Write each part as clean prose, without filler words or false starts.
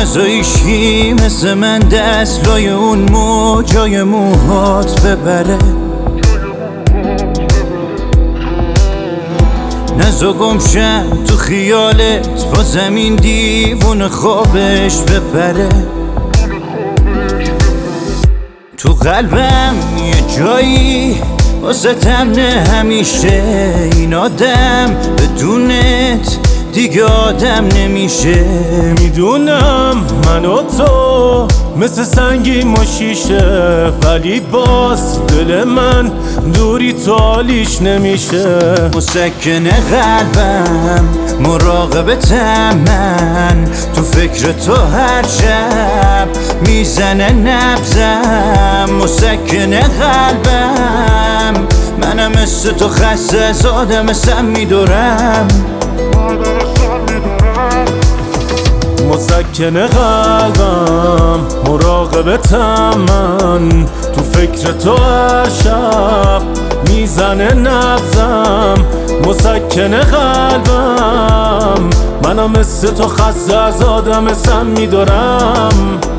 نزایشی مثل من دست لای اون موجای موهات ببره، نزا گمشم تو خیالت با زمین دیوون خوابش ببره. تو قلبم یه جایی واسه تمنه همیشه، این آدم بدونت دیگه آدم نمیشه. میدونم من و تو مثل سنگیم و شیشه، ولی باز دل من دوری تو حالیش نمیشه. مسکن قلبم مراقبتم من، تو فکر تو هر شب میزنه نبضم. مسکن قلبم منم مثل تو خسته از آدم سم میدورم. مسکن قلبم مراقبتم من، تو فکر تو هر شب میزنه نبضم. مسکن قلبم منم مثل تو خسته از آدم سم میدارم.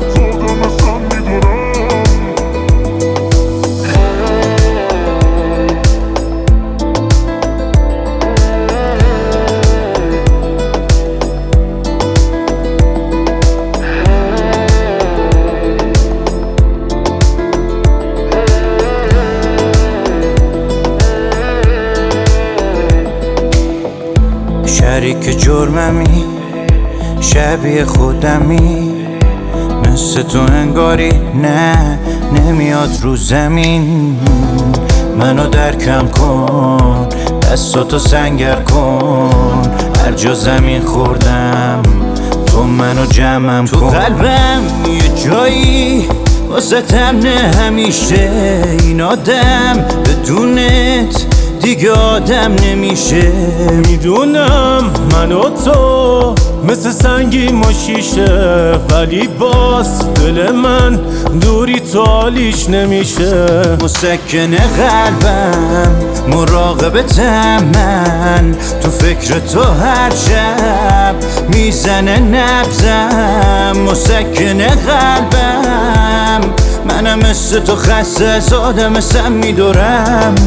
شریک جرممی شبیه خودمی، مثل تو انگاری نه نمیاد رو زمین. منو درکم کن دستاتو سنگر کن، هر جا زمین خوردم تو منو جمعم کن. تو قلبم یه جایی واسه تمنه همیشه، این آدم بدونت دیگه آدم نمیشه. میدونم من و تو مثل سنگیم و شیشه، ولی باز دل من دوری تو حالیش نمیشه. مسکن قلبم مراقبتم من، تو فکر تو هر شب میزنه نبضم. مسکن قلبم منم مثل تو خسته از آدم سم میدورم.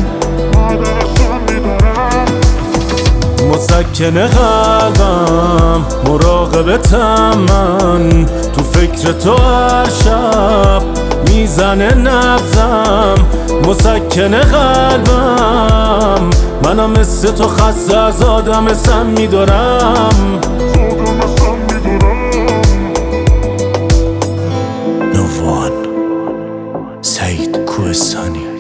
مسکن قلبم مراقبتم من، تو فکر تو هر شب میزنه نبضم. مسکن قلبم منم مثل تو خسته از آدم سم میدارم. نوان سعید کوهستانی.